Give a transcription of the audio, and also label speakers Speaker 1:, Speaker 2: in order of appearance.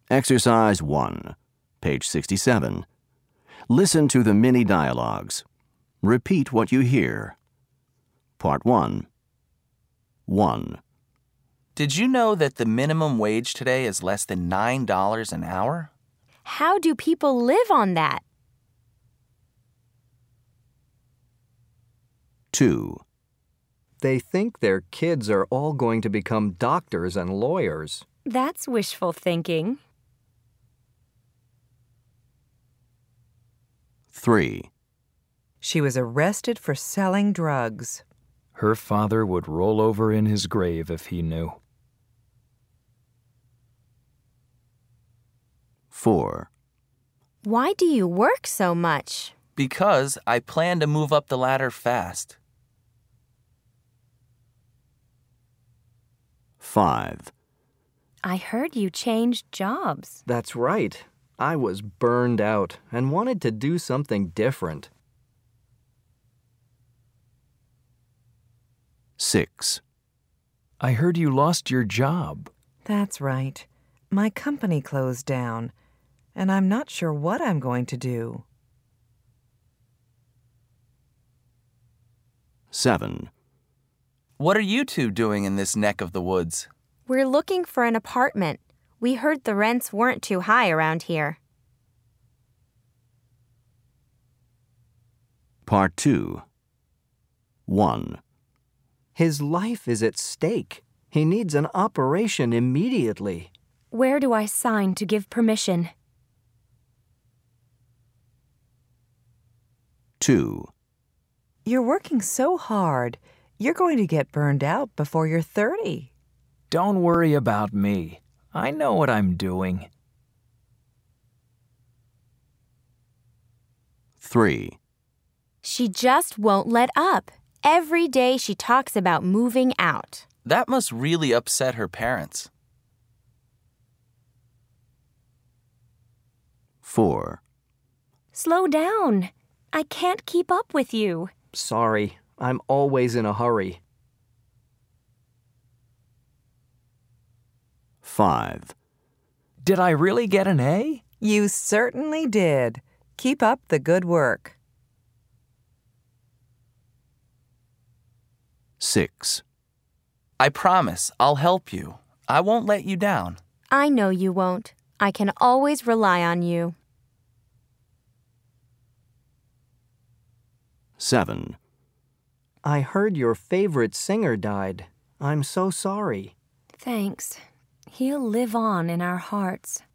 Speaker 1: Exercise 1, page 67. Listen to the mini dialogues. Repeat what you hear. Part 1. 1.
Speaker 2: Did you know that the minimum wage today is less than $9 an hour?
Speaker 3: How do people live on that?
Speaker 1: 2.
Speaker 4: They think their kids are all going to become doctors and lawyers.
Speaker 3: That's wishful thinking.
Speaker 1: 3.
Speaker 5: She was arrested for selling drugs.
Speaker 6: Her father would roll over in his grave if he knew.
Speaker 1: 4.
Speaker 3: Why do you work so much?
Speaker 2: Because I plan to move up the ladder fast.
Speaker 1: 5.
Speaker 3: I heard you changed jobs.
Speaker 4: That's right. I was burned out and wanted to do something different.
Speaker 1: 6.
Speaker 6: I heard you lost your job.
Speaker 5: That's right. My company closed down, and I'm not sure what I'm going to do.
Speaker 1: 7.
Speaker 2: What are you two doing in this neck of the woods?
Speaker 3: We're looking for an apartment. We heard the rents weren't too high around here.
Speaker 1: Part 2. 1.
Speaker 4: His life is at stake. He needs an operation immediately.
Speaker 3: Where do I sign to give permission?
Speaker 1: 2.
Speaker 5: You're working so hard. You're going to get burned out before you're 30.
Speaker 6: Don't worry about me. I know what I'm doing.
Speaker 1: 3.
Speaker 3: She just won't let up. Every day she talks about moving out.
Speaker 2: That must really upset her parents.
Speaker 1: 4.
Speaker 3: Slow down. I can't keep up with you.
Speaker 4: Sorry, I'm always in a hurry.
Speaker 1: 5.
Speaker 6: Did I really get an A?
Speaker 5: You certainly did. Keep up the good work.
Speaker 1: 6.
Speaker 2: I promise I'll help you. I won't let you down.
Speaker 3: I know you won't. I can always rely on you.
Speaker 1: 7.
Speaker 4: I heard your favorite singer died. I'm so sorry.
Speaker 3: Thanks. He'll live on in our hearts.